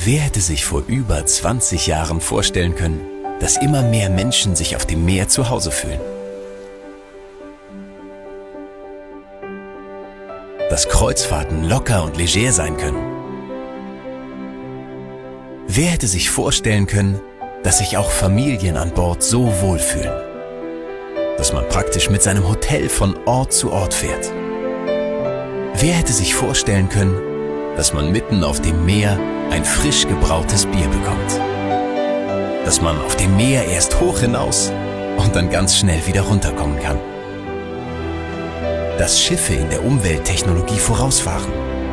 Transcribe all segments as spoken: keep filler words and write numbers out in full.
Wer hätte sich vor über zwanzig Jahren vorstellen können, dass immer mehr Menschen sich auf dem Meer zu Hause fühlen? Dass Kreuzfahrten locker und leger sein können? Wer hätte sich vorstellen können, dass sich auch Familien an Bord so wohlfühlen? Dass man praktisch mit seinem Hotel von Ort zu Ort fährt? Wer hätte sich vorstellen können, dass man mitten auf dem Meer ein frisch gebrautes Bier bekommt? Dass man auf dem Meer erst hoch hinaus und dann ganz schnell wieder runterkommen kann? Dass Schiffe in der Umwelttechnologie vorausfahren?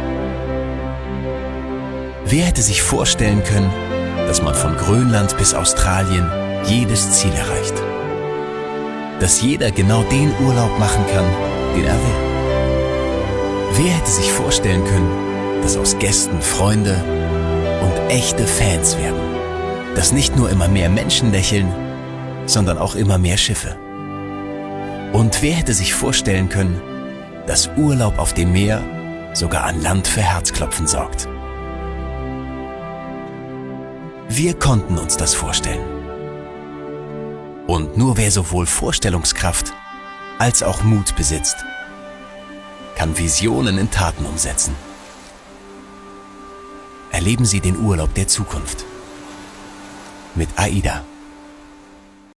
Wer hätte sich vorstellen können, dass man von Grönland bis Australien jedes Ziel erreicht? Dass jeder genau den Urlaub machen kann, den er will? Wer hätte sich vorstellen können, dass aus Gästen Freunde und echte Fans werden? Dass nicht nur immer mehr Menschen lächeln, sondern auch immer mehr Schiffe? Und wer hätte sich vorstellen können, dass Urlaub auf dem Meer sogar an Land für Herzklopfen sorgt? Wir konnten uns das vorstellen. Und nur wer sowohl Vorstellungskraft als auch Mut besitzt, kann Visionen in Taten umsetzen. Erleben Sie den Urlaub der Zukunft mit AIDA.